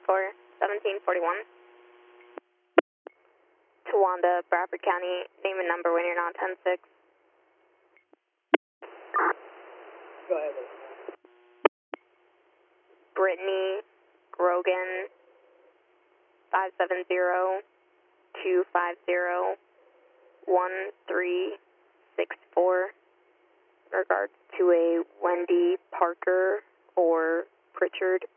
4, 1741. Towanda, Bradford County, name and number when you're not 10-6. Go ahead. Brittany Grogan, 570-250-1364. Regards to a Wendy Parker or Pritchard